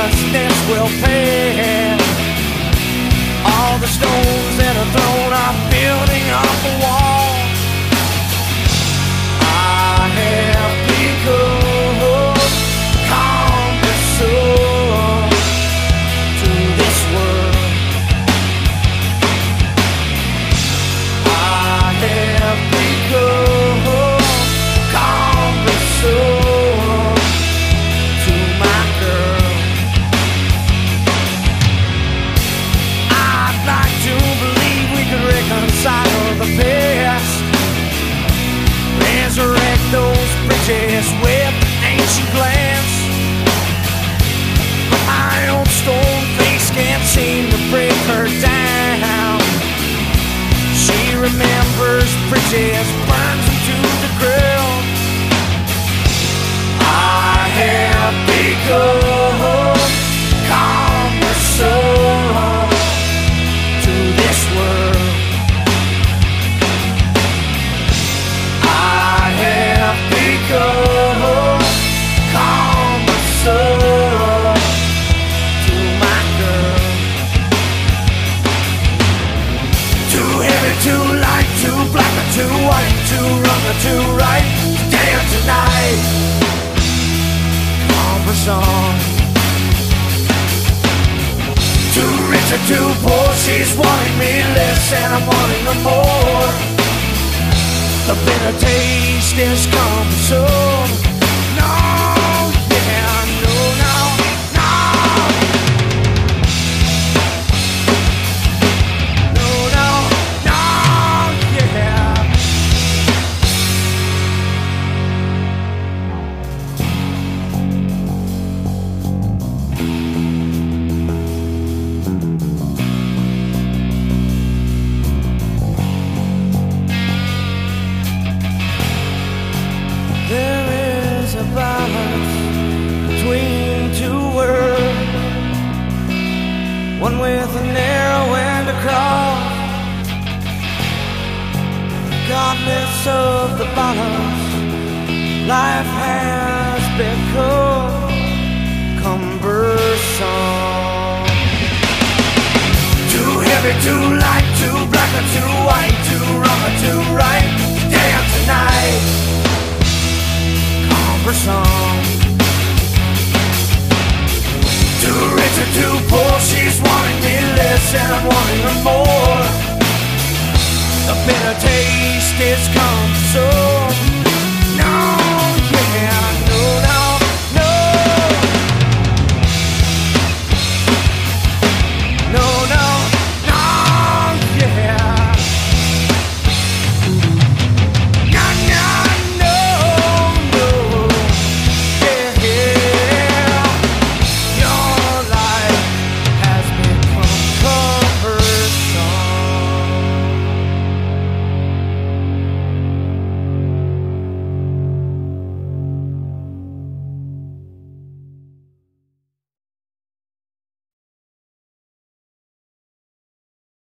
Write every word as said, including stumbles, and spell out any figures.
righteousness will pay. All the stones that are thrown are building up a wall. I have become conversant to this world. I have become conversant to my girl. I'd like to believe we could reconcile the past, resurrect those bridges with ancient glance. But my old stone face can't seem to break her down. She remembers bridges, burns them to the ground. I have become conversant to this world. I have become conversant to my girl. Too heavy, too light, too black or too white, too wrong or too right, today or tonight, conversant. Too rich or too poor, she's wanting me less and I'm wanting her more. The bitter taste is conversant. No, yeah, no, no, no. No, no, no, yeah. There is a balance between two worlds, one with a narrow end across. Regardless of the balance, life has become cumbersome. Too heavy, too light, too black or too white, too wrong or too right, today or tonight, conversant. Too rich or too poor, she's wanting me less and I'm wanting her more. The bitter taste is conversant.